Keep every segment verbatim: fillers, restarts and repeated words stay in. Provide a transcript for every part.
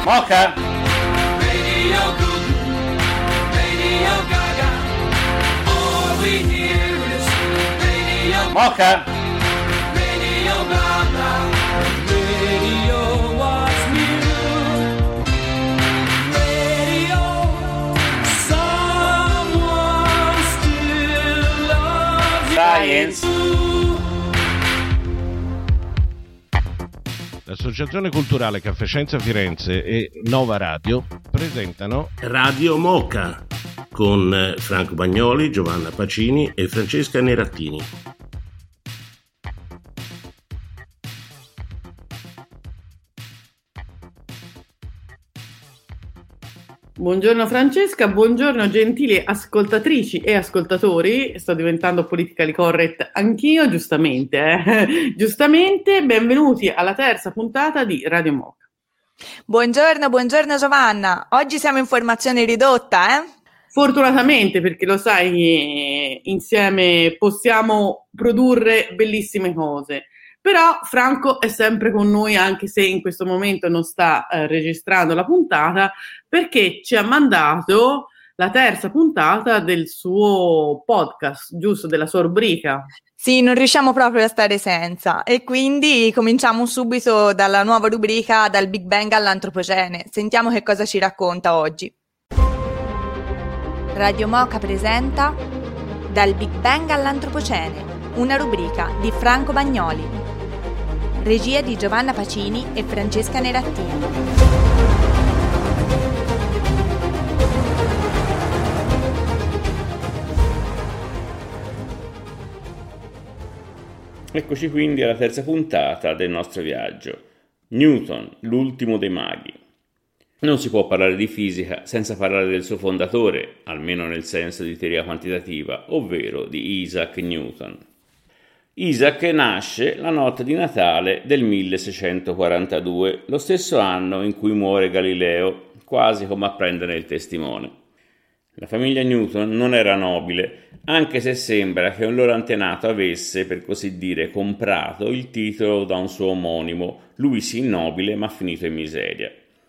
Mocha. Radio Goo, Radio Gaga. All we hear is Radio Mocha. Radio blah blah. Radio what's new. Radio, someone still loves Science. you. L'Associazione Culturale Caffescienza Firenze e Nova Radio presentano Radio Mocha con Franco Bagnoli, Giovanna Pacini e Francesca Nerattini. Buongiorno Francesca, buongiorno gentili ascoltatrici e ascoltatori. Sto diventando politically correct anch'io, giustamente, eh? Giustamente, benvenuti alla terza puntata di Radio Mocha. Buongiorno, buongiorno Giovanna. Oggi siamo in formazione ridotta, eh? Fortunatamente, perché lo sai, insieme possiamo produrre bellissime cose. Però Franco è sempre con noi, anche se in questo momento non sta eh, registrando la puntata, perché ci ha mandato la terza puntata del suo podcast, giusto, della sua rubrica. Sì, non riusciamo proprio a stare senza e quindi cominciamo subito dalla nuova rubrica Dal Big Bang all'Antropocene. Sentiamo che cosa ci racconta oggi. Radio Mocha presenta Dal Big Bang all'Antropocene, una rubrica di Franco Bagnoli. Regia di Giovanna Pacini e Francesca Nerattini. Eccoci quindi alla terza puntata del nostro viaggio. Newton, l'ultimo dei maghi. Non si può parlare di fisica senza parlare del suo fondatore, almeno nel senso di teoria quantitativa, ovvero di Isaac Newton. Isaac nasce la notte di Natale del milleseicentoquarantadue, lo stesso anno in cui muore Galileo, quasi come a prendere il testimone. La famiglia Newton non era nobile, anche se sembra che un loro antenato avesse, per così dire, comprato il titolo da un suo omonimo, lui sì nobile ma finito in miseria.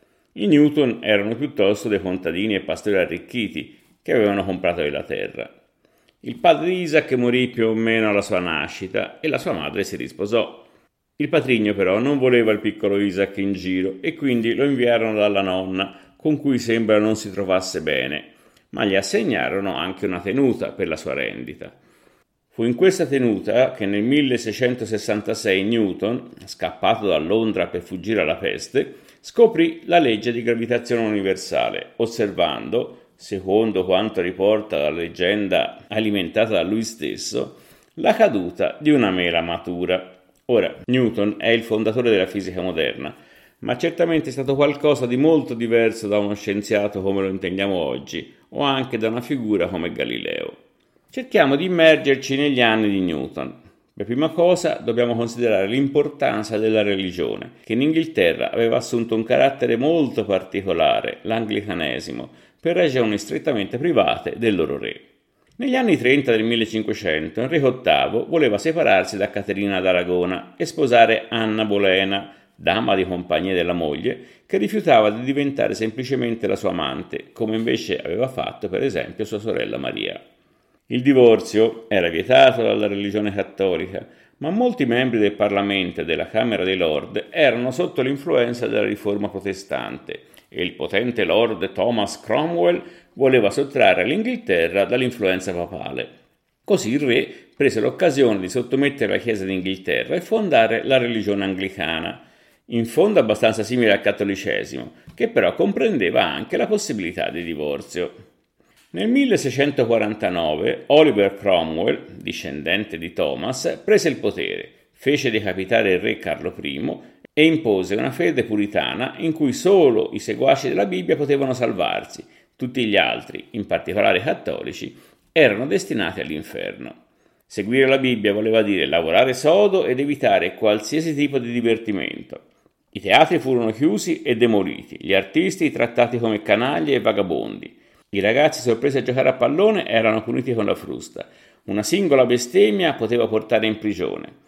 I Newton erano piuttosto dei contadini e pastori arricchiti che avevano comprato la terra. Il padre di Isaac morì più o meno alla sua nascita e la sua madre si risposò. Il patrigno però non voleva il piccolo Isaac in giro e quindi lo inviarono dalla nonna, con cui sembra non si trovasse bene, ma gli assegnarono anche una tenuta per la sua rendita. Fu in questa tenuta che nel milleseicentosessantasei Newton, scappato da Londra per fuggire alla peste, scoprì la legge di gravitazione universale, osservando, secondo quanto riporta la leggenda alimentata da lui stesso, la caduta di una mela matura. Ora, Newton è il fondatore della fisica moderna, ma certamente è stato qualcosa di molto diverso da uno scienziato come lo intendiamo oggi, o anche da una figura come Galileo. Cerchiamo di immergerci negli anni di Newton. Per prima cosa dobbiamo considerare l'importanza della religione, che in Inghilterra aveva assunto un carattere molto particolare, l'anglicanesimo, per ragioni strettamente private del loro re. Negli anni trenta del millecinquecento Enrico ottavo voleva separarsi da Caterina d'Aragona e sposare Anna Bolena, dama di compagnia della moglie, che rifiutava di diventare semplicemente la sua amante, come invece aveva fatto per esempio sua sorella Maria. Il divorzio era vietato dalla religione cattolica, ma molti membri del Parlamento e della Camera dei Lord erano sotto l'influenza della riforma protestante e il potente Lord Thomas Cromwell voleva sottrarre l'Inghilterra dall'influenza papale. Così il re prese l'occasione di sottomettere la Chiesa d'Inghilterra e fondare la religione anglicana, in fondo abbastanza simile al cattolicesimo, che però comprendeva anche la possibilità di divorzio. Nel milleseicentoquarantanove Oliver Cromwell, discendente di Thomas, prese il potere, fece decapitare il re Carlo I e impose una fede puritana in cui solo i seguaci della Bibbia potevano salvarsi, tutti gli altri, in particolare i cattolici, erano destinati all'inferno. Seguire la Bibbia voleva dire lavorare sodo ed evitare qualsiasi tipo di divertimento. I teatri furono chiusi e demoliti, gli artisti trattati come canaglie e vagabondi. I ragazzi sorpresi a giocare a pallone erano puniti con la frusta. Una singola bestemmia poteva portare in prigione.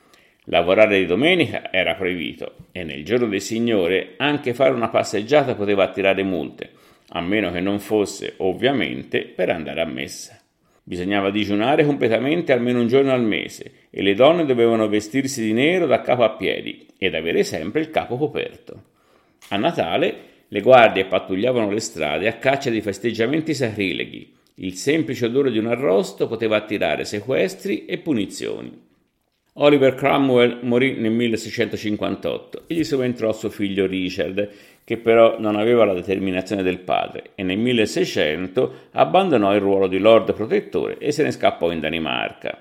Lavorare di domenica era proibito e nel giorno del Signore anche fare una passeggiata poteva attirare multe, a meno che non fosse, ovviamente, per andare a messa. Bisognava digiunare completamente almeno un giorno al mese e le donne dovevano vestirsi di nero da capo a piedi ed avere sempre il capo coperto. A Natale le guardie pattugliavano le strade a caccia di festeggiamenti sacrileghi. Il semplice odore di un arrosto poteva attirare sequestri e punizioni. Oliver Cromwell morì nel milleseicentocinquantotto e gli subentrò suo figlio Richard, che però non aveva la determinazione del padre e nel milleseicento abbandonò il ruolo di Lord Protettore e se ne scappò in Danimarca.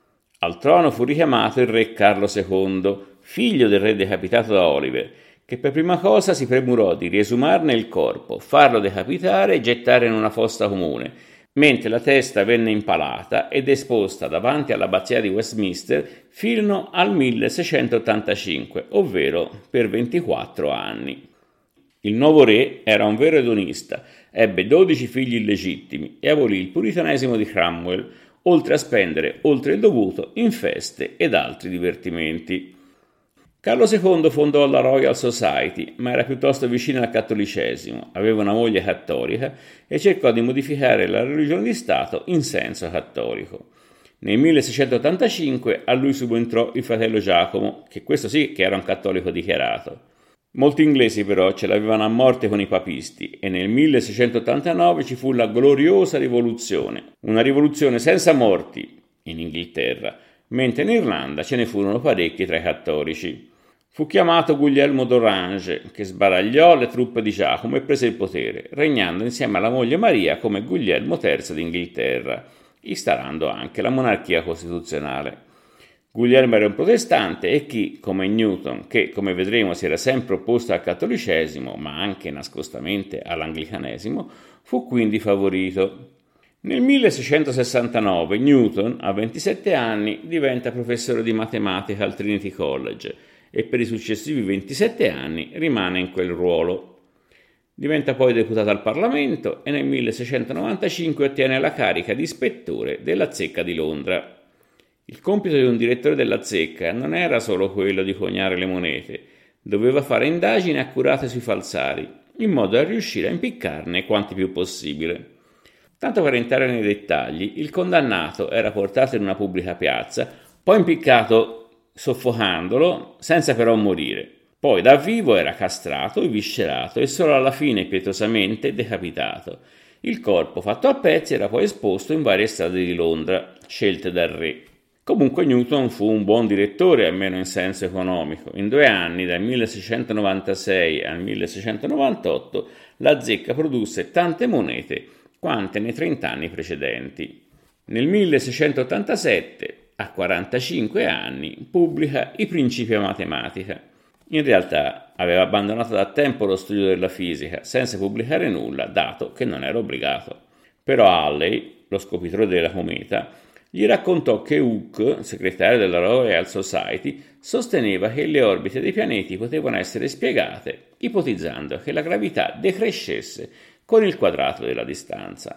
Al trono fu richiamato il re Carlo secondo, figlio del re decapitato da Oliver, che per prima cosa si premurò di riesumarne il corpo, farlo decapitare e gettare in una fossa comune, mentre la testa venne impalata ed esposta davanti all'abbazia di Westminster fino al milleseicentottantacinque, ovvero per ventiquattro anni. Il nuovo re era un vero edonista, ebbe dodici figli illegittimi e abolì il puritanesimo di Cromwell, oltre a spendere oltre il dovuto in feste ed altri divertimenti. Carlo secondo fondò la Royal Society, ma era piuttosto vicino al cattolicesimo, aveva una moglie cattolica e cercò di modificare la religione di Stato in senso cattolico. Nel milleseicentottantacinque a lui subentrò il fratello Giacomo, che questo sì che era un cattolico dichiarato. Molti inglesi però ce l'avevano a morte con i papisti e nel milleseicentottantanove ci fu la gloriosa rivoluzione, una rivoluzione senza morti in Inghilterra, mentre in Irlanda ce ne furono parecchi tra i cattolici. Fu chiamato Guglielmo d'Orange, che sbaragliò le truppe di Giacomo e prese il potere, regnando insieme alla moglie Maria come Guglielmo terzo d'Inghilterra, instaurando anche la monarchia costituzionale. Guglielmo era un protestante e chi, come Newton, che come vedremo si era sempre opposto al cattolicesimo, ma anche nascostamente all'anglicanesimo, fu quindi favorito. Nel milleseicentosessantanove Newton, a ventisette anni, diventa professore di matematica al Trinity College e per i successivi ventisette anni rimane in quel ruolo. Diventa poi deputato al Parlamento e nel milleseicentonovantacinque ottiene la carica di ispettore della Zecca di Londra. Il compito di un direttore della Zecca non era solo quello di coniare le monete, doveva fare indagini accurate sui falsari, in modo da riuscire a impiccarne quanti più possibile. Tanto per entrare nei dettagli, il condannato era portato in una pubblica piazza, poi impiccato soffocandolo, senza però morire. Poi da vivo era castrato, eviscerato e solo alla fine pietosamente decapitato. Il corpo, fatto a pezzi, era poi esposto in varie strade di Londra, scelte dal re. Comunque Newton fu un buon direttore, almeno in senso economico. In due anni, dal milleseicentonovantasei al milleseicentonovantotto, la Zecca produsse tante monete quante nei trent'anni precedenti. Nel milleseicentottantasette, a quarantacinque anni, pubblica I Principia Matematica. In realtà aveva abbandonato da tempo lo studio della fisica, senza pubblicare nulla, dato che non era obbligato. Però Halley, lo scopritore della cometa, gli raccontò che Hooke, segretario della Royal Society, sosteneva che le orbite dei pianeti potevano essere spiegate, ipotizzando che la gravità decrescesse con il quadrato della distanza.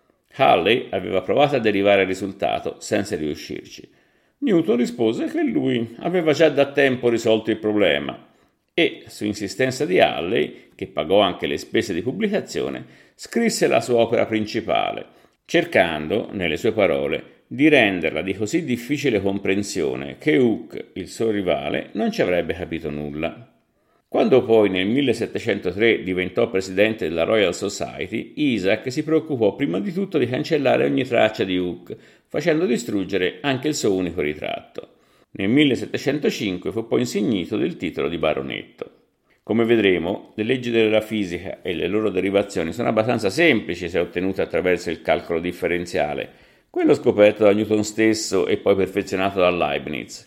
Halley aveva provato a derivare il risultato senza riuscirci. Newton rispose che lui aveva già da tempo risolto il problema e, su insistenza di Halley, che pagò anche le spese di pubblicazione, scrisse la sua opera principale, cercando, nelle sue parole, di renderla di così difficile comprensione che Hooke, il suo rivale, non ci avrebbe capito nulla. Quando poi nel millesettecentotre diventò presidente della Royal Society, Isaac si preoccupò prima di tutto di cancellare ogni traccia di Hooke, facendo distruggere anche il suo unico ritratto. Nel millesettecentocinque fu poi insignito del titolo di baronetto. Come vedremo, le leggi della fisica e le loro derivazioni sono abbastanza semplici se ottenute attraverso il calcolo differenziale, quello scoperto da Newton stesso e poi perfezionato da Leibniz.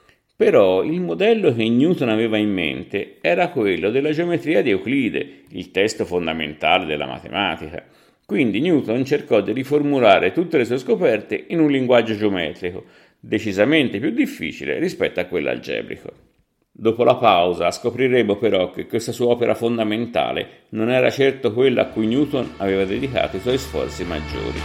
Però il modello che Newton aveva in mente era quello della geometria di Euclide, il testo fondamentale della matematica. Quindi Newton cercò di riformulare tutte le sue scoperte in un linguaggio geometrico, decisamente più difficile rispetto a quello algebrico. Dopo la pausa scopriremo però che questa sua opera fondamentale non era certo quella a cui Newton aveva dedicato i suoi sforzi maggiori.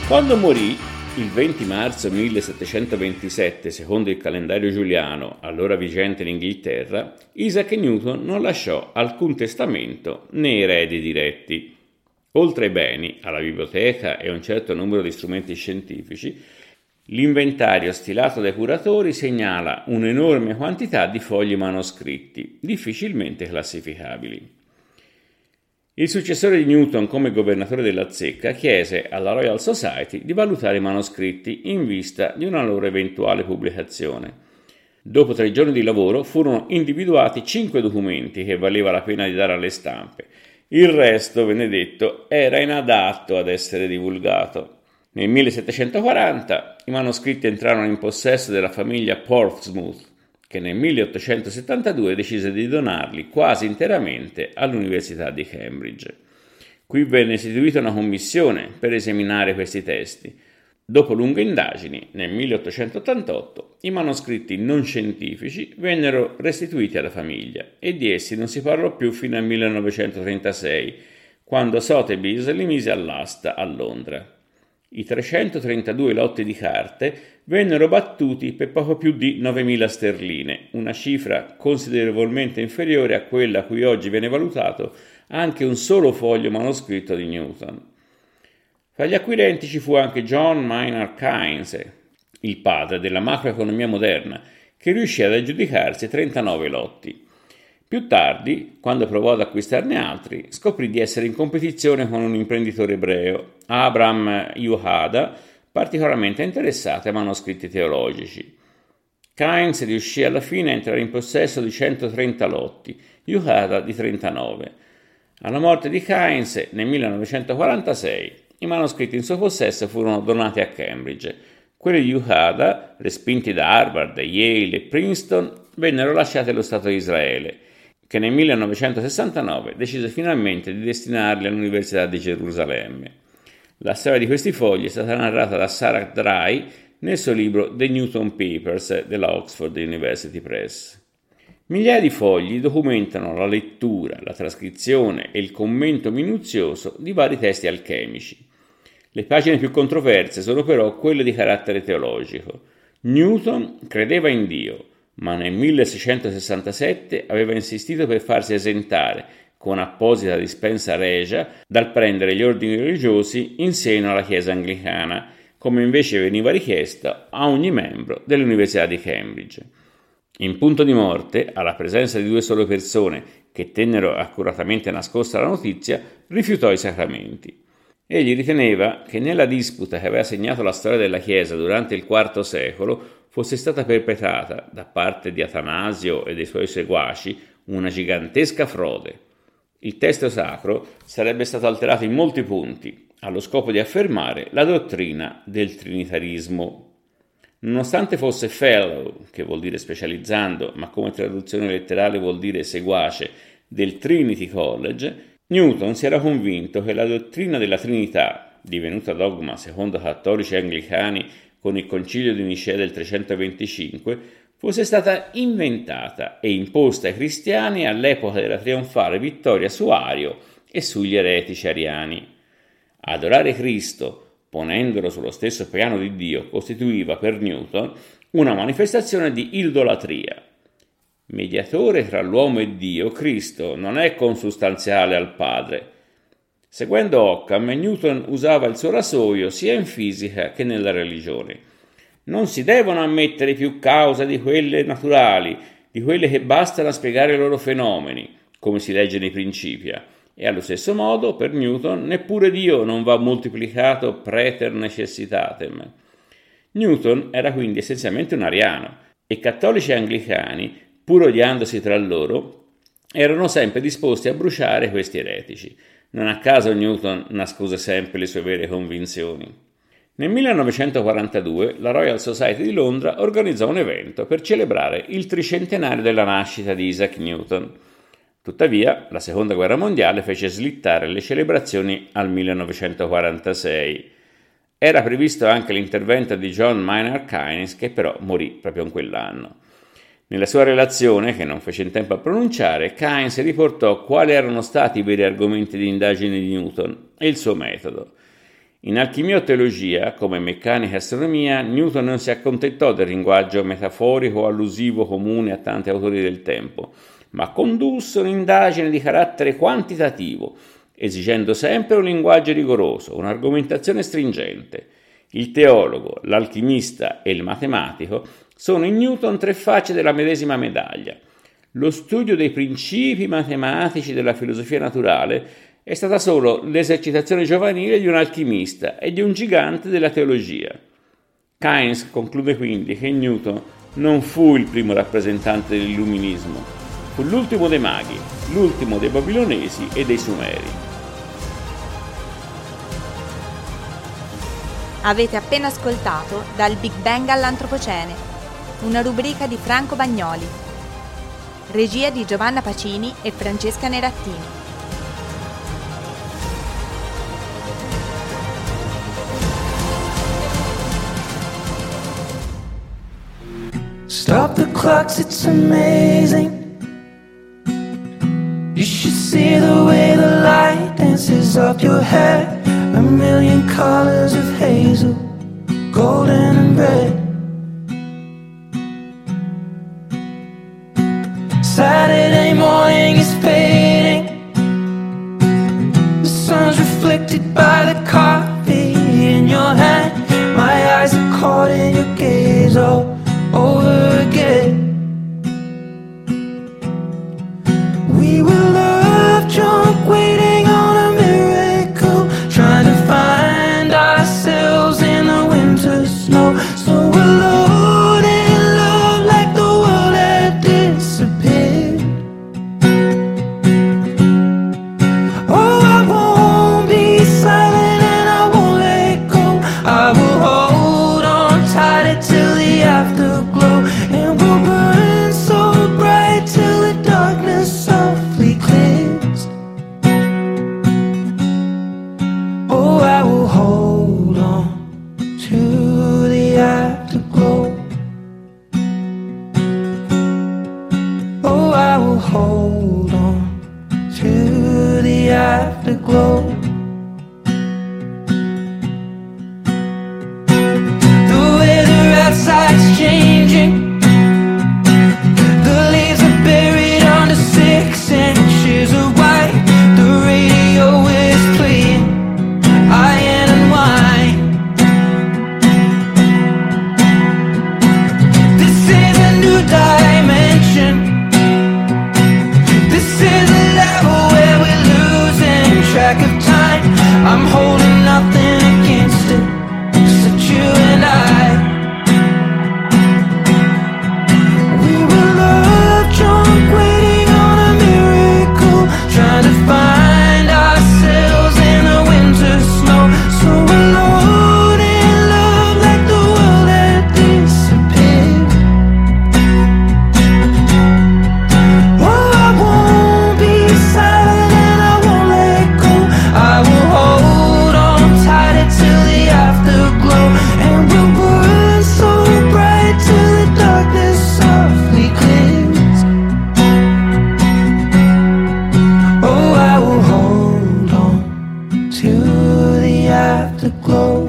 Quando morì, il venti marzo millesettecentoventisette, secondo il calendario giuliano, allora vigente in Inghilterra, Isaac Newton non lasciò alcun testamento né eredi diretti. Oltre ai beni, alla biblioteca e a un certo numero di strumenti scientifici, l'inventario stilato dai curatori segnala un'enorme quantità di fogli manoscritti, difficilmente classificabili. Il successore di Newton come governatore della zecca chiese alla Royal Society di valutare i manoscritti in vista di una loro eventuale pubblicazione. Dopo tre giorni di lavoro furono individuati cinque documenti che valeva la pena di dare alle stampe. Il resto, venne detto, era inadatto ad essere divulgato. Nel millesettecentoquaranta i manoscritti entrarono in possesso della famiglia Portsmouth, che nel milleottocentosettantadue decise di donarli quasi interamente all'Università di Cambridge. Qui venne istituita una commissione per esaminare questi testi. Dopo lunghe indagini, nel milleottocentottantotto, i manoscritti non scientifici vennero restituiti alla famiglia e di essi non si parlò più fino al millenovecentotrentasei, quando Sotheby's li mise all'asta a Londra. I trecentotrentadue lotti di carte vennero battuti per poco più di novemila sterline, una cifra considerevolmente inferiore a quella a cui oggi viene valutato anche un solo foglio manoscritto di Newton. Fra gli acquirenti ci fu anche John Maynard Keynes, il padre della macroeconomia moderna, che riuscì ad aggiudicarsi trentanove lotti. Più tardi, quando provò ad acquistarne altri, scoprì di essere in competizione con un imprenditore ebreo, Abraham Yehuda, particolarmente interessato ai manoscritti teologici. Keynes riuscì alla fine a entrare in possesso di centotrenta lotti, Yehuda di trentanove. Alla morte di Keynes, nel millenovecentoquarantasei, i manoscritti in suo possesso furono donati a Cambridge. Quelli di Yehuda, respinti da Harvard, Yale e Princeton, vennero lasciati allo Stato di Israele, che nel millenovecentosessantanove decise finalmente di destinarli all'Università di Gerusalemme. La storia di questi fogli è stata narrata da Sarah Dry nel suo libro The Newton Papers della Oxford University Press. Migliaia di fogli documentano la lettura, la trascrizione e il commento minuzioso di vari testi alchemici. Le pagine più controverse sono però quelle di carattere teologico. Newton credeva in Dio, ma nel milleseicentosessantasette aveva insistito per farsi esentare, con apposita dispensa regia, dal prendere gli ordini religiosi in seno alla Chiesa anglicana, come invece veniva richiesto a ogni membro dell'Università di Cambridge. In punto di morte, alla presenza di due sole persone che tennero accuratamente nascosta la notizia, rifiutò i sacramenti. Egli riteneva che nella disputa che aveva segnato la storia della Chiesa durante il quarto secolo fosse stata perpetrata da parte di Atanasio e dei suoi seguaci una gigantesca frode. Il testo sacro sarebbe stato alterato in molti punti, allo scopo di affermare la dottrina del trinitarismo. Nonostante fosse fellow, che vuol dire specializzando, ma come traduzione letterale vuol dire seguace, del Trinity College, Newton si era convinto che la dottrina della Trinità, divenuta dogma secondo cattolici e anglicani con il concilio di Nicea del trecentoventicinque, fosse stata inventata e imposta ai cristiani all'epoca della trionfale vittoria su Ario e sugli eretici ariani. Adorare Cristo, ponendolo sullo stesso piano di Dio, costituiva per Newton una manifestazione di idolatria. Mediatore tra l'uomo e Dio, Cristo non è consustanziale al Padre. Seguendo Occam, Newton usava il suo rasoio sia in fisica che nella religione. Non si devono ammettere più cause di quelle naturali, di quelle che bastano a spiegare i loro fenomeni, come si legge nei Principia. E allo stesso modo, per Newton, neppure Dio non va moltiplicato praeter necessitatem. Newton era quindi essenzialmente un ariano, e cattolici e anglicani, pur odiandosi tra loro, erano sempre disposti a bruciare questi eretici. Non a caso Newton nascose sempre le sue vere convinzioni. Nel millenovecentoquarantadue la Royal Society di Londra organizzò un evento per celebrare il tricentenario della nascita di Isaac Newton. Tuttavia, la Seconda Guerra Mondiale fece slittare le celebrazioni al millenovecentoquarantasei. Era previsto anche l'intervento di John Maynard Keynes, che però morì proprio in quell'anno. Nella sua relazione, che non fece in tempo a pronunciare, Keynes riportò quali erano stati i veri argomenti di indagine di Newton e il suo metodo. In alchimia o teologia, come meccanica e astronomia, Newton non si accontentò del linguaggio metaforico o allusivo comune a tanti autori del tempo, ma condusse un'indagine di carattere quantitativo, esigendo sempre un linguaggio rigoroso, un'argomentazione stringente. Il teologo, l'alchimista e il matematico sono in Newton tre facce della medesima medaglia. Lo studio dei principi matematici della filosofia naturale è stata solo l'esercitazione giovanile di un alchimista e di un gigante della teologia. Keynes conclude quindi che Newton non fu il primo rappresentante dell'illuminismo, fu l'ultimo dei maghi, l'ultimo dei babilonesi e dei sumeri. Avete appena ascoltato Dal Big Bang all'Antropocene, una rubrica di Franco Bagnoli. Regia di Giovanna Pacini e Francesca Nerattini. Stop the clocks, it's amazing. You should see the way the light dances up your hair. A million colors of hazel, golden and red. Saturday morning is fading. The sun's reflected by the coffee in your hand. My eyes are caught in your gaze all over again. We were love drunk, waiting on a miracle, trying to find ourselves in the winter snow. So alone in love, like the world had disappeared. Oh, I won't be silent and I won't let go. I will hold on tight till the afterglow, and we'll burn so bright till the darkness softly clears. Oh, I will hold on to the afterglow. Oh, I will hold on to the afterglow. The weather outside's changing. The leaves are buried under six inches of white. The radio is playing iron and wine. This is a new dimension. This is a level where we're losing track of time. I'm holding nothing against it, except you and I. We were love drunk, waiting on a miracle, trying to find ourselves in the winter snow. So alone in love, like the world had disappeared. Oh, I won't be silent and I won't let go. I will hold on tight till the afterglow, and we'll burn so bright till the darkness softly clears. Oh, I will hold on to the afterglow.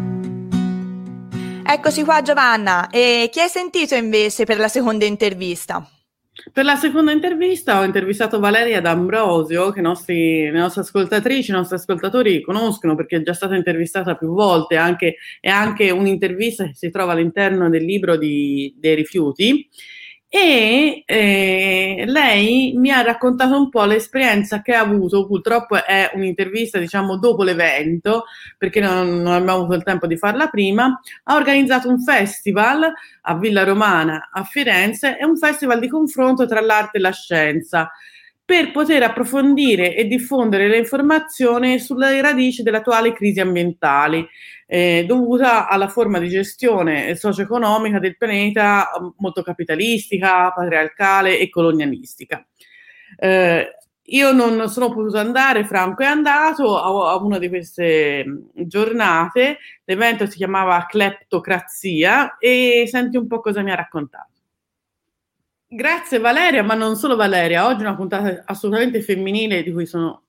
Eccoci qua Giovanna, e chi hai sentito invece per la seconda intervista? Per la seconda intervista ho intervistato Valeria D'Ambrosio, che i nostri, le nostre ascoltatrici, i nostri ascoltatori conoscono perché è già stata intervistata più volte, anche, è anche un'intervista che si trova all'interno del libro di, dei rifiuti. E eh, lei mi ha raccontato un po' l'esperienza che ha avuto. Purtroppo è un'intervista, diciamo, dopo l'evento, perché non, non abbiamo avuto il tempo di farla prima. Ha organizzato un festival a Villa Romana a Firenze, è un festival di confronto tra l'arte e la scienza, per poter approfondire e diffondere le informazioni sulle radici delle attuali crisi ambientali, eh, dovuta alla forma di gestione socio-economica del pianeta molto capitalistica, patriarcale e colonialistica. Eh, io non sono potuta andare, Franco è andato a, a una di queste giornate. L'evento si chiamava Cleptocrazia e senti un po' cosa mi ha raccontato. Grazie Valeria, ma non solo Valeria, oggi è una puntata assolutamente femminile di cui sono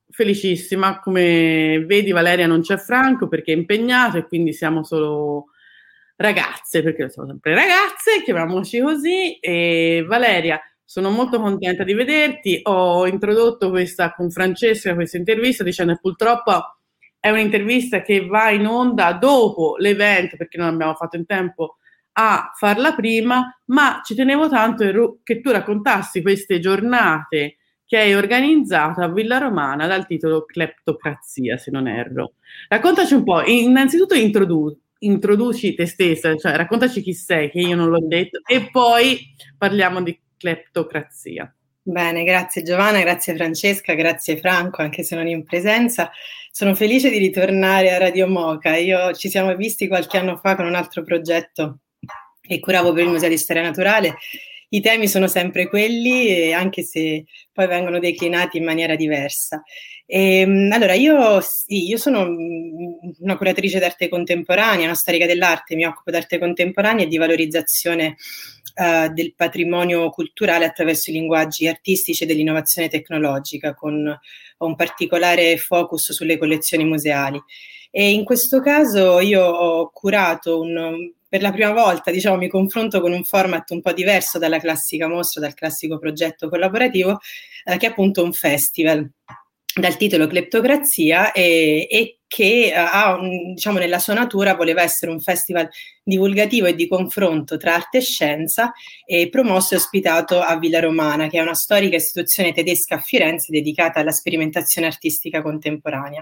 felicissima. Come vedi, Valeria, non c'è Franco perché è impegnato e quindi siamo solo ragazze, perché siamo sempre ragazze, chiamiamoci così. E Valeria, sono molto contenta di vederti. Ho introdotto questa con Francesca, questa intervista, dicendo che purtroppo è un'intervista che va in onda dopo l'evento, perché non abbiamo fatto in tempo a farla prima, ma ci tenevo tanto che tu raccontassi queste giornate che hai organizzato a Villa Romana dal titolo Cleptocrazia, se non erro. Raccontaci un po', innanzitutto introdu- introduci te stessa, cioè raccontaci chi sei, che io non l'ho detto, e poi parliamo di cleptocrazia. Bene, grazie Giovanna, grazie Francesca, grazie Franco, anche se non in presenza. Sono felice di ritornare a Radio Moca. Io ci siamo visti qualche anno fa con un altro progetto che curavo per il Museo di Storia Naturale. I temi sono sempre quelli, anche se poi vengono declinati in maniera diversa. E, allora, io, sì, io sono una curatrice d'arte contemporanea, una storica dell'arte, mi occupo d'arte contemporanea e di valorizzazione uh, del patrimonio culturale attraverso i linguaggi artistici e dell'innovazione tecnologica, con un particolare focus sulle collezioni museali. E in questo caso io ho curato un... Per la prima volta, diciamo, mi confronto con un format un po' diverso dalla classica mostra, dal classico progetto collaborativo, eh, che è appunto un festival dal titolo Cleptocrazia e, e che ha, diciamo, nella sua natura voleva essere un festival divulgativo e di confronto tra arte e scienza, e promosso e ospitato a Villa Romana, che è una storica istituzione tedesca a Firenze dedicata alla sperimentazione artistica contemporanea.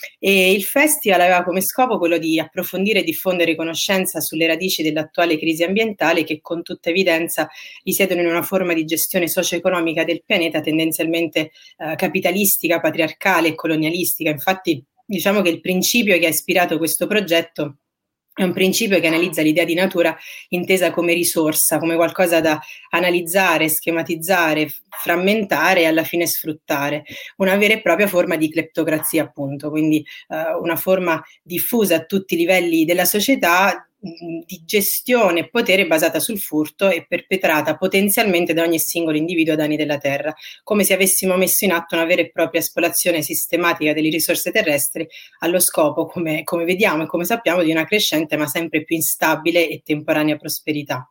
E il festival aveva come scopo quello di approfondire e diffondere conoscenza sulle radici dell'attuale crisi ambientale, che con tutta evidenza risiedono in una forma di gestione socio-economica del pianeta tendenzialmente eh, capitalistica, patriarcale e colonialistica. Infatti, diciamo che il principio che ha ispirato questo progetto è un principio che analizza l'idea di natura intesa come risorsa, come qualcosa da analizzare, schematizzare, frammentare e alla fine sfruttare. Una vera e propria forma di cleptocrazia, appunto, quindi eh, una forma diffusa a tutti i livelli della società di gestione e potere basata sul furto e perpetrata potenzialmente da ogni singolo individuo ai danni della terra, come se avessimo messo in atto una vera e propria spolazione sistematica delle risorse terrestri allo scopo, come, come vediamo e come sappiamo, di una crescente ma sempre più instabile e temporanea prosperità.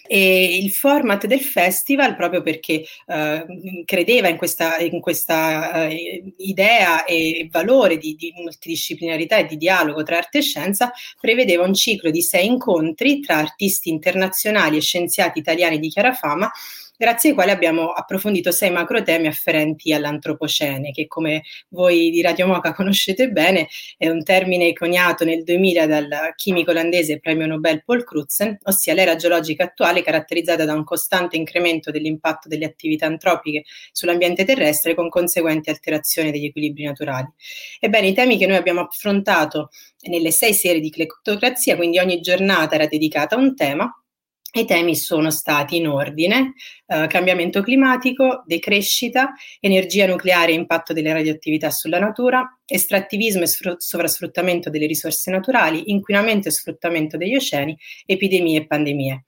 E il format del festival, proprio perché eh, credeva in questa, in questa eh, idea e valore di, di multidisciplinarità e di dialogo tra arte e scienza, prevedeva un ciclo di sei incontri tra artisti internazionali e scienziati italiani di chiara fama, grazie ai quali abbiamo approfondito sei macro temi afferenti all'antropocene, che, come voi di Radio Moca conoscete bene, è un termine coniato nel duemila dal chimico olandese premio Nobel Paul Crutzen, ossia l'era geologica attuale caratterizzata da un costante incremento dell'impatto delle attività antropiche sull'ambiente terrestre, con conseguenti alterazioni degli equilibri naturali. Ebbene, i temi che noi abbiamo affrontato nelle sei serie di Cleptocrazia, quindi ogni giornata era dedicata a un tema. I temi sono stati in ordine: eh, cambiamento climatico, decrescita, energia nucleare e impatto delle radioattività sulla natura, estrattivismo e sfr- sovrasfruttamento delle risorse naturali, inquinamento e sfruttamento degli oceani, epidemie e pandemie.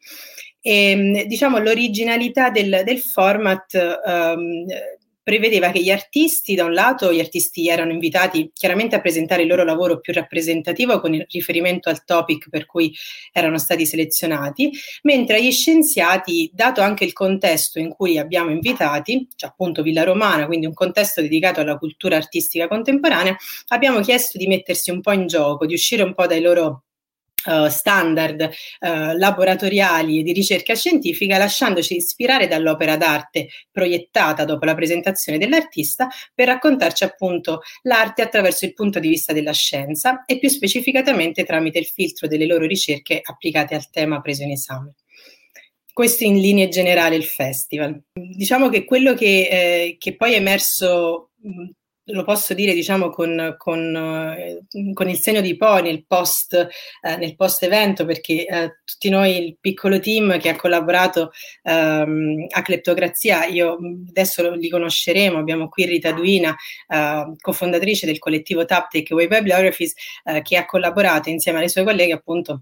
E, diciamo, l'originalità del, del format ehm, prevedeva che gli artisti, da un lato, gli artisti erano invitati chiaramente a presentare il loro lavoro più rappresentativo con il riferimento al topic per cui erano stati selezionati, mentre agli scienziati, dato anche il contesto in cui li abbiamo invitati, cioè appunto Villa Romana, quindi un contesto dedicato alla cultura artistica contemporanea, abbiamo chiesto di mettersi un po' in gioco, di uscire un po' dai loro Uh, standard uh, laboratoriali e di ricerca scientifica, lasciandoci ispirare dall'opera d'arte proiettata dopo la presentazione dell'artista, per raccontarci appunto l'arte attraverso il punto di vista della scienza e più specificatamente tramite il filtro delle loro ricerche applicate al tema preso in esame. Questo in linee generali il festival. Diciamo che quello che, eh, che poi è emerso, mh, lo posso dire, diciamo, con, con, eh, con il segno di poi nel post, eh, nel post evento, perché eh, tutti noi, il piccolo team che ha collaborato ehm, a Cleptocrazia, io adesso li conosceremo, abbiamo qui Rita Duina, eh, cofondatrice del collettivo Taptic Web Bibliographies, eh, che ha collaborato insieme alle sue colleghe appunto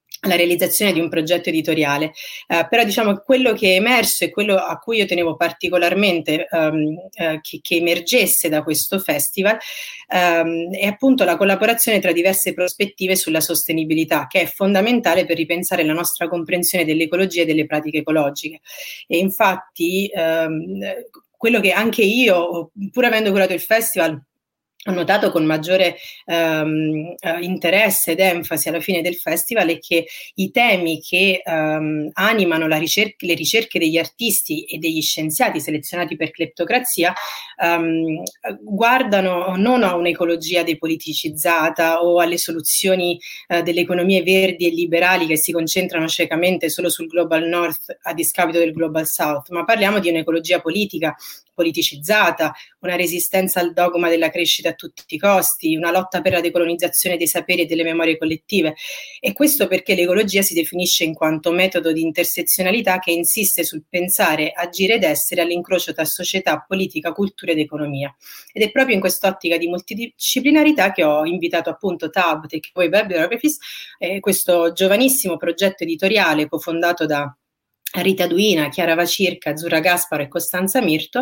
alla realizzazione di un progetto editoriale. Eh, però diciamo che quello che è emerso e quello a cui io tenevo particolarmente um, eh, che, che emergesse da questo festival um, è appunto la collaborazione tra diverse prospettive sulla sostenibilità, che è fondamentale per ripensare la nostra comprensione dell'ecologia e delle pratiche ecologiche. E infatti um, quello che anche io, pur avendo curato il festival, ho notato con maggiore um, uh, interesse ed enfasi alla fine del festival è che i temi che um, animano la ricerca, le ricerche degli artisti e degli scienziati selezionati per Cleptocrazia um, guardano non a un'ecologia depoliticizzata o alle soluzioni uh, delle economie verdi e liberali che si concentrano ciecamente solo sul Global North a discapito del Global South, ma parliamo di un'ecologia politica, politicizzata, una resistenza al dogma della crescita a tutti i costi, una lotta per la decolonizzazione dei saperi e delle memorie collettive. E questo perché l'ecologia si definisce in quanto metodo di intersezionalità che insiste sul pensare, agire ed essere all'incrocio tra società, politica, cultura ed economia. Ed è proprio in quest'ottica di multidisciplinarità che ho invitato appunto Tab, Takeaway Bibliographies, eh, questo giovanissimo progetto editoriale cofondato da Rita Duina, Chiara Vacirca, Azzurra Gasparo e Costanza Mirto,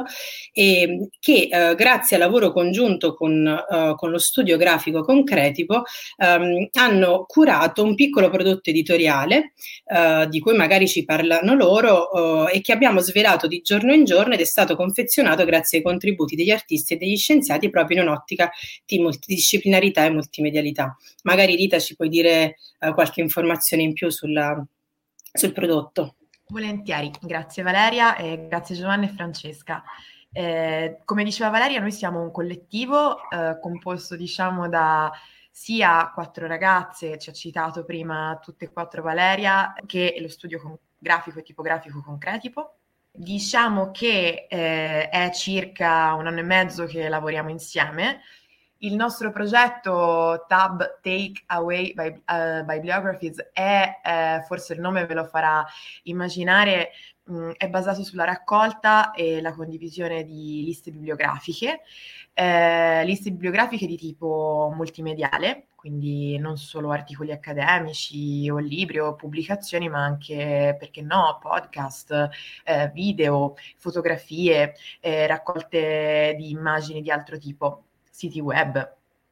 e che eh, grazie al lavoro congiunto con, eh, con lo studio grafico Concretipo ehm, hanno curato un piccolo prodotto editoriale eh, di cui magari ci parlano loro eh, e che abbiamo svelato di giorno in giorno ed è stato confezionato grazie ai contributi degli artisti e degli scienziati proprio in un'ottica di multidisciplinarità e multimedialità. Magari Rita ci puoi dire eh, qualche informazione in più sulla, sul prodotto. Volentieri, grazie Valeria e grazie Giovanna e Francesca. Eh, come diceva Valeria, noi siamo un collettivo eh, composto diciamo da sia quattro ragazze, ci ha citato prima tutte e quattro Valeria, che lo studio con- grafico e tipografico Concretipo. Diciamo che eh, è circa un anno e mezzo che lavoriamo insieme. Il nostro progetto Tab Takeaway Bib- uh, Bibliographies è, eh, forse il nome ve lo farà immaginare, mh, è basato sulla raccolta e la condivisione di liste bibliografiche, eh, liste bibliografiche di tipo multimediale, quindi non solo articoli accademici o libri o pubblicazioni, ma anche, perché no, podcast, eh, video, fotografie, eh, raccolte di immagini di altro tipo, siti web.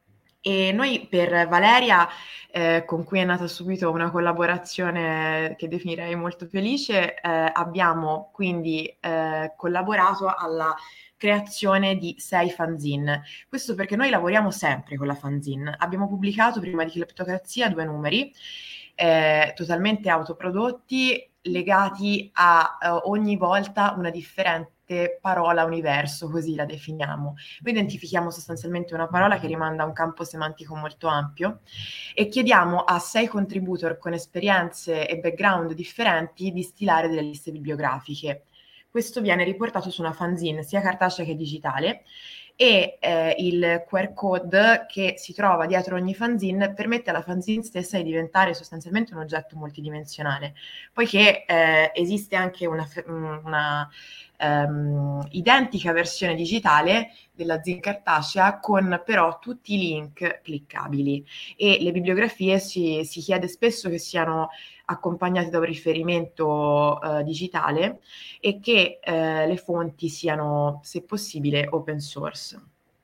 E noi per Valeria, eh, con cui è nata subito una collaborazione che definirei molto felice, eh, abbiamo quindi eh, collaborato alla creazione di sei fanzine. Questo perché noi lavoriamo sempre con la fanzine. Abbiamo pubblicato prima di Cleptocrazia due numeri eh, totalmente autoprodotti, legati a eh, ogni volta una differente parola universo, così la definiamo. Noi identifichiamo sostanzialmente una parola che rimanda a un campo semantico molto ampio e chiediamo a sei contributor con esperienze e background differenti di stilare delle liste bibliografiche. Questo viene riportato su una fanzine sia cartacea che digitale e eh, il Q R code che si trova dietro ogni fanzine permette alla fanzine stessa di diventare sostanzialmente un oggetto multidimensionale, poiché eh, esiste anche una, una um, identica versione digitale della zine cartacea con però tutti i link cliccabili, e le bibliografie si, si chiede spesso che siano accompagnate da un riferimento uh, digitale e che uh, le fonti siano, se possibile, open source.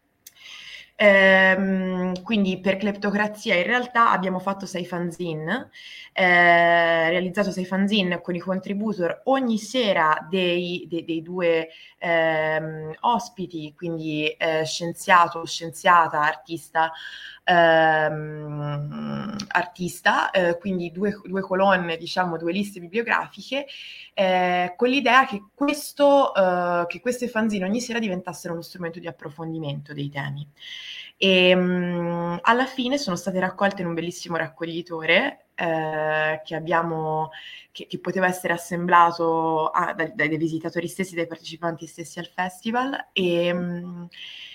Ehm, quindi per Cleptocrazia in realtà abbiamo fatto sei fanzine, eh, realizzato sei fanzine con i contributor ogni sera dei, dei, dei due ehm, ospiti, quindi eh, scienziato, scienziata, artista, ehm, artista, eh, quindi due, due colonne, diciamo due liste bibliografiche, eh, con l'idea che, questo, eh, che queste fanzine ogni sera diventassero uno strumento di approfondimento dei temi. E mh, alla fine sono state raccolte in un bellissimo raccoglitore eh, che abbiamo che, che poteva essere assemblato ah, dai, dai visitatori stessi, dai partecipanti stessi al festival, e mh,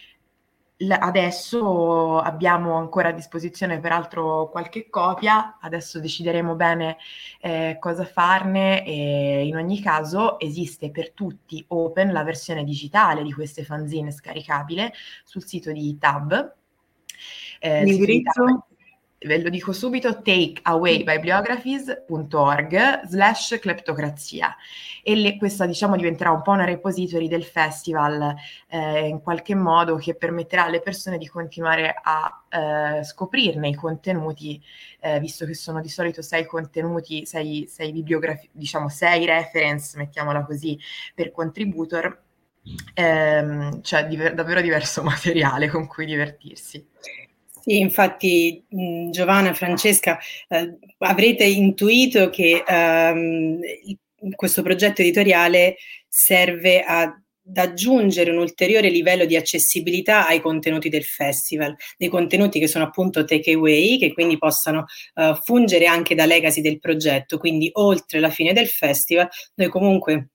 adesso abbiamo ancora a disposizione peraltro qualche copia, adesso decideremo bene eh, cosa farne, e in ogni caso esiste per tutti open la versione digitale di queste fanzine scaricabile sul sito di Tab. Eh, L'indirizzo? ve lo dico subito, takeawaybibliographies punto org slash cleptocrazia, e le, questa diciamo diventerà un po' una repository del festival, eh, in qualche modo, che permetterà alle persone di continuare a eh, scoprirne i contenuti, eh, visto che sono di solito sei contenuti, sei, sei bibliografie, diciamo sei reference, mettiamola così, per contributor, ehm, cioè diver- davvero diverso materiale con cui divertirsi. Sì, infatti mh, Giovanna, Francesca, eh, avrete intuito che ehm, questo progetto editoriale serve a, ad aggiungere un ulteriore livello di accessibilità ai contenuti del festival, dei contenuti che sono appunto takeaway, che quindi possano uh, fungere anche da legacy del progetto, quindi oltre la fine del festival noi comunque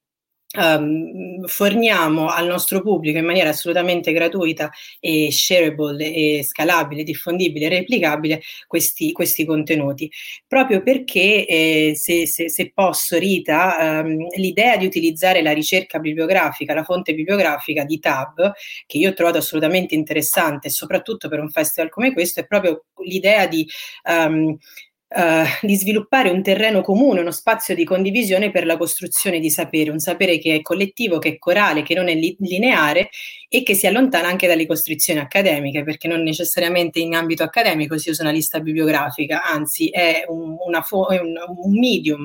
Um, forniamo al nostro pubblico in maniera assolutamente gratuita e shareable e scalabile, diffondibile e replicabile questi, questi contenuti, proprio perché eh, se, se, se posso Rita, um, l'idea di utilizzare la ricerca bibliografica, la fonte bibliografica di Tab, che io ho trovato assolutamente interessante, soprattutto per un festival come questo, è proprio l'idea di um, Uh, di sviluppare un terreno comune, uno spazio di condivisione per la costruzione di sapere, un sapere che è collettivo, che è corale, che non è li- lineare e che si allontana anche dalle costrizioni accademiche, perché non necessariamente in ambito accademico si usa una lista bibliografica, anzi è un, una fo- è un, un medium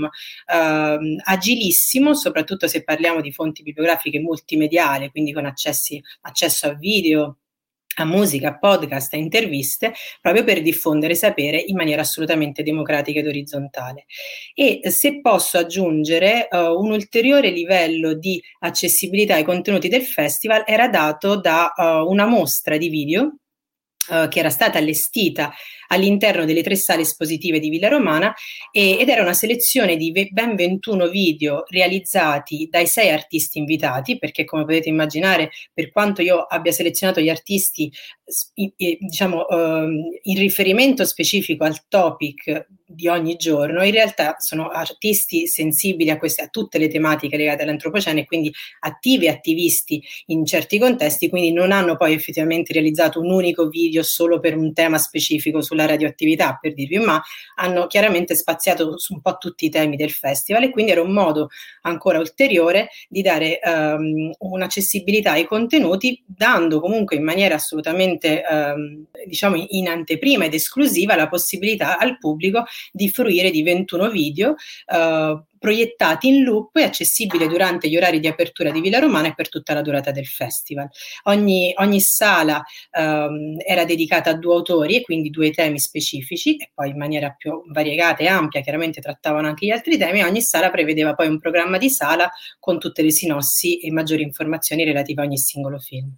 uh, agilissimo, soprattutto se parliamo di fonti bibliografiche multimediali, quindi con accessi, accesso a video, a musica, a podcast, a interviste, proprio per diffondere sapere in maniera assolutamente democratica ed orizzontale. E se posso aggiungere, uh, un ulteriore livello di accessibilità ai contenuti del festival era dato da uh, una mostra di video Uh, che era stata allestita all'interno delle tre sale espositive di Villa Romana e, ed era una selezione di ve- ben ventuno video realizzati dai sei artisti invitati, perché come potete immaginare, per quanto io abbia selezionato gli artisti i, i, diciamo uh, in riferimento specifico al topic di ogni giorno, in realtà sono artisti sensibili a, queste, a tutte le tematiche legate all'antropocene, quindi attivi e attivisti in certi contesti, quindi non hanno poi effettivamente realizzato un unico video solo per un tema specifico sulla radioattività, per dirvi, ma hanno chiaramente spaziato su un po' tutti i temi del festival, e quindi era un modo ancora ulteriore di dare um, un'accessibilità ai contenuti, dando comunque in maniera assolutamente um, diciamo in anteprima ed esclusiva la possibilità al pubblico di fruire di ventuno video uh, proiettati in loop e accessibili durante gli orari di apertura di Villa Romana e per tutta la durata del festival. Ogni, ogni sala um, era dedicata a due autori e quindi due temi specifici, e poi in maniera più variegata e ampia chiaramente trattavano anche gli altri temi. Ogni sala prevedeva poi un programma di sala con tutte le sinossi e maggiori informazioni relative a ogni singolo film.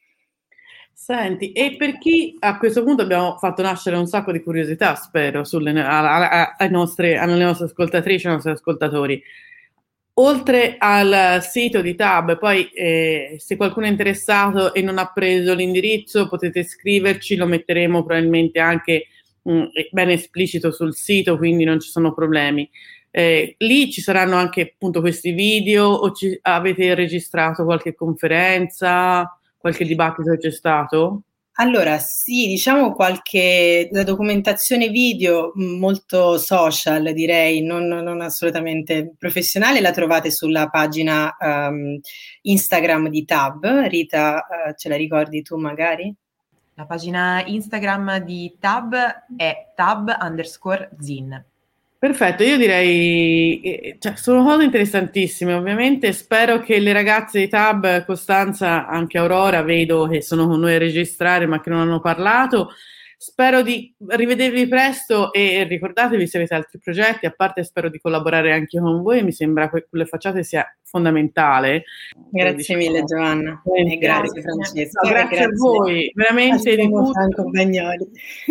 Senti, e per chi a questo punto abbiamo fatto nascere un sacco di curiosità, spero, sulle, a, a, a nostre, alle nostre ascoltatrici e ai nostri ascoltatori. Oltre al sito di Tab, poi eh, se qualcuno è interessato e non ha preso l'indirizzo, potete scriverci, lo metteremo probabilmente anche mh, ben esplicito sul sito, quindi non ci sono problemi. Eh, lì ci saranno anche appunto questi video, o ci, avete registrato qualche conferenza? Qualche dibattito c'è stato? Allora, sì, diciamo qualche la documentazione video molto social, direi, non, non assolutamente professionale, la trovate sulla pagina um, Instagram di Tab. Rita, uh, ce la ricordi tu magari? La pagina Instagram di Tab è tab underscore zin. Perfetto, io direi, cioè, sono cose interessantissime, ovviamente spero che le ragazze di Tab, Costanza, anche Aurora, vedo che sono con noi a registrare ma che non hanno parlato, spero di rivedervi presto e ricordatevi se avete altri progetti, a parte spero di collaborare anche con voi, mi sembra che le facciate sia fondamentale. Grazie diciamo, mille Giovanna e grazie Francesca. No, grazie, grazie a voi, veramente di tutto. Franco Bagnoli.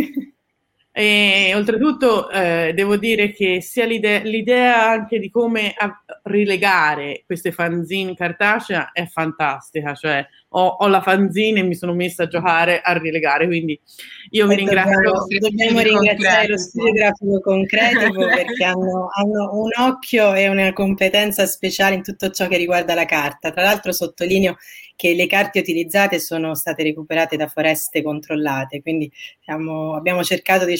E oltretutto eh, devo dire che sia l'idea, l'idea anche di come a, rilegare queste fanzine cartacea è fantastica, cioè ho, ho la fanzine e mi sono messa a giocare a rilegare, quindi io vi ringrazio. Dobbiamo, dobbiamo ringraziare lo studio grafico Concretico perché hanno, hanno un occhio e una competenza speciale in tutto ciò che riguarda la carta. Tra l'altro sottolineo che le carte utilizzate sono state recuperate da foreste controllate, quindi siamo, abbiamo cercato di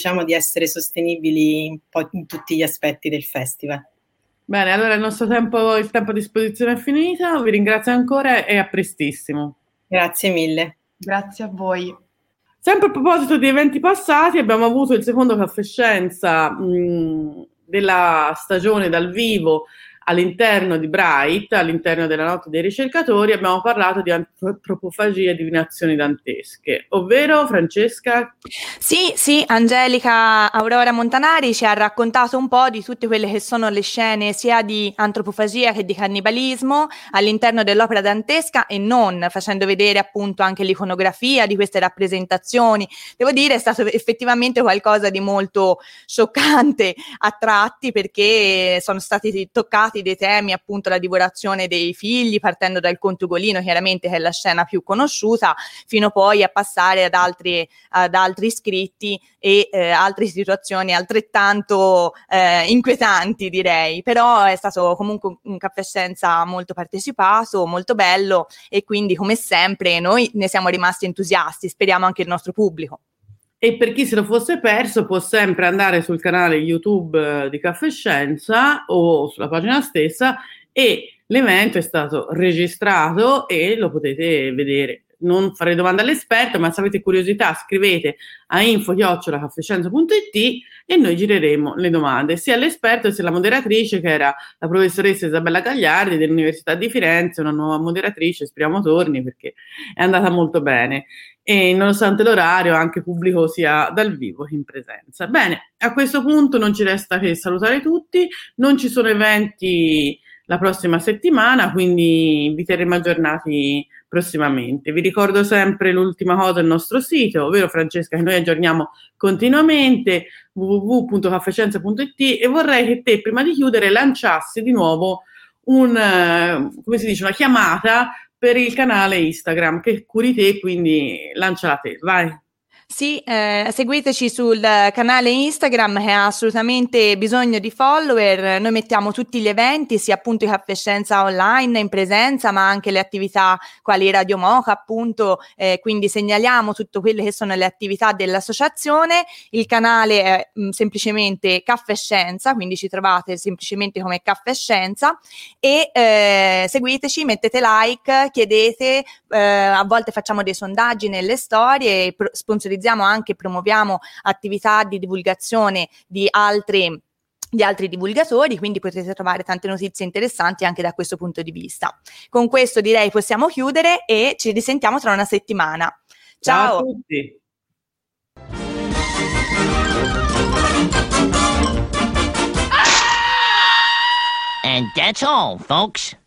diciamo di essere sostenibili un po' in tutti gli aspetti del festival. Bene, allora il nostro tempo, il tempo a disposizione è finito, vi ringrazio ancora e a prestissimo. Grazie mille. Grazie a voi. Sempre a proposito di eventi passati, abbiamo avuto il secondo Caffè Scienza mh, della stagione dal vivo all'interno di Bright, all'interno della Notte dei Ricercatori. Abbiamo parlato di antropofagia e divinazioni dantesche, ovvero Francesca? Sì, sì, Angelica Aurora Montanari ci ha raccontato un po' di tutte quelle che sono le scene sia di antropofagia che di cannibalismo all'interno dell'opera dantesca e non, facendo vedere appunto anche l'iconografia di queste rappresentazioni. Devo dire è stato effettivamente qualcosa di molto scioccante a tratti, perché sono stati toccati dei temi, appunto la divorazione dei figli, partendo dal conto Ugolino, chiaramente, che è la scena più conosciuta, fino poi a passare ad altri, ad altri scritti e eh, altre situazioni altrettanto eh, inquietanti, direi. Però è stato comunque un Caffè Scienza molto partecipato, molto bello, e quindi come sempre noi ne siamo rimasti entusiasti, speriamo anche il nostro pubblico. E per chi se lo fosse perso può sempre andare sul canale YouTube di Caffè Scienza o sulla pagina stessa, e l'evento è stato registrato e lo potete vedere. Non farei domande all'esperto, ma se avete curiosità scrivete a info chiocciola caffescienza punto it e noi gireremo le domande sia all'esperto sia alla moderatrice, che era la professoressa Isabella Gagliardi dell'Università di Firenze, una nuova moderatrice, speriamo torni perché è andata molto bene. E nonostante l'orario anche pubblico sia dal vivo che in presenza. Bene, a questo punto non ci resta che salutare tutti, non ci sono eventi la prossima settimana, quindi vi terremo aggiornati prossimamente. Vi ricordo sempre l'ultima cosa del nostro sito, ovvero Francesca, che noi aggiorniamo continuamente, w w w punto caffescienza punto it, e vorrei che te prima di chiudere lanciassi di nuovo un, come si dice, una chiamata per il canale Instagram che curi te, quindi lanciala te, vai. Sì, eh, seguiteci sul canale Instagram che ha assolutamente bisogno di follower. Noi mettiamo tutti gli eventi, sia appunto i Caffè Scienza online in presenza, ma anche le attività quali Radio Moca, appunto, eh, quindi segnaliamo tutte quelle che sono le attività dell'associazione. Il canale è mh, semplicemente Caffè Scienza, quindi ci trovate semplicemente come Caffè Scienza, e eh, seguiteci, mettete like, chiedete, eh, a volte facciamo dei sondaggi nelle storie, pro- sponsorizziamo anche, promuoviamo attività di divulgazione di altri di altri divulgatori, quindi potete trovare tante notizie interessanti anche da questo punto di vista. Con questo direi possiamo chiudere e ci risentiamo tra una settimana. Ciao, Ciao a tutti. And that's all, folks.